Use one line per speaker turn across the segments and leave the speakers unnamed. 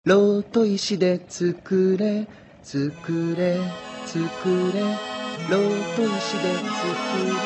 ろうと石で作れ作れ作れろうと石で作れ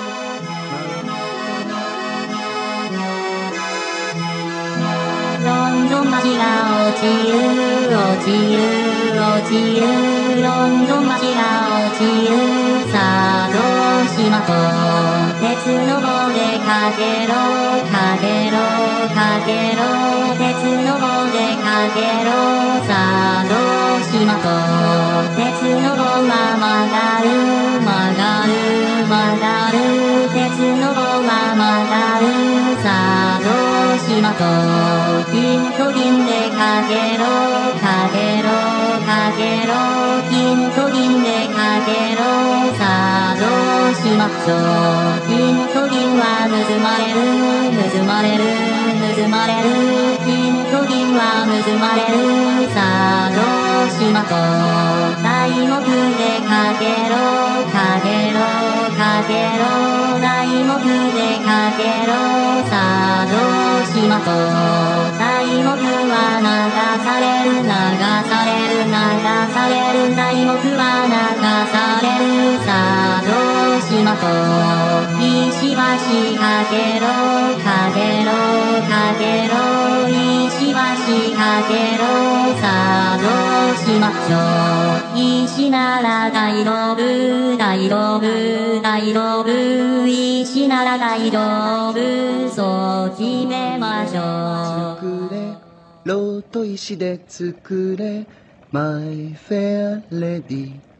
どんどん街が落ちる落ちる落ちるどんどん街が落ちるさあどうしまと鉄の棒でかけろかけろかけろ鉄の棒でかけろさあどうしまと鉄の棒が曲がる曲がる曲がる鉄の棒が曲がるさあどうしまと金と銀でかけろかけろかけろ金と銀でかけろさあどうしましょう金と銀は盗まれる盗まれる盗まれる金と銀は盗まれるさあどうしましょう材木でかけろかけろかけろ材木でかけろさあどうしましょう材木は流される流される流される材木は流されるさあどうしましょう石橋かけろかけろかけろ石橋かけろさあどうしましょう石なら大丈夫大丈夫大丈夫石なら大丈夫そう決めましょう
作れろうと石で作れマイフェアレディ